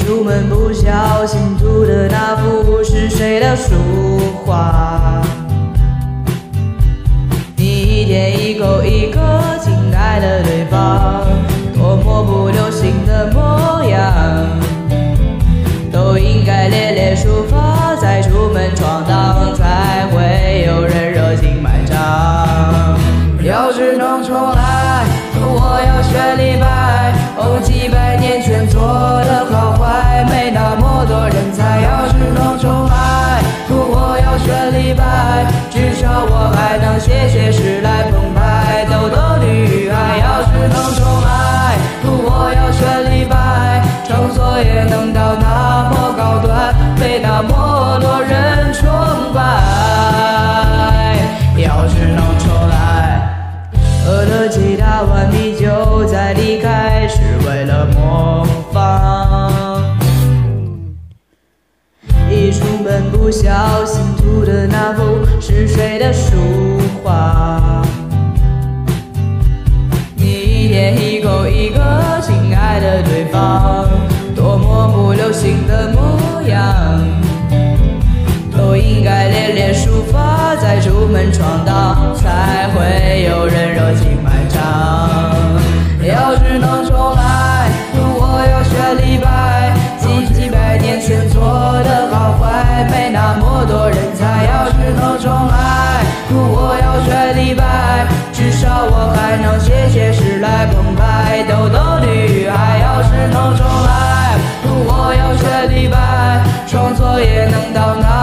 出门不小心涂的那幅是谁的书画？你一天一口一个亲爱的对方，多么不流行的模样，都应该练练书法，再出门闯荡，才会有人热情满场。要是能重来，我要选李白。哦，几百年前做的好坏，没那么多人才。要是能重来，我要选李白，至少我还能写诗来澎湃，逗逗女孩。要是能重来，我要选李白，创作也能到那么高端，被那么多人崇拜。要是能重来，喝了几大碗啤酒再离开，是为了模仿。一出门不小心涂的那幅是谁的书画？你一天一口一个亲爱的对方，多么不流行的模样，都应该练练书法，再出门闯荡，才会有人热情满场。要是能重来，我要选李白，几百年前做的好坏，没那么多人才。要是能重来，我要选李白，至少我还能写诗来澎湃，逗逗女孩。要是能重来，我要选李白，创作也能到那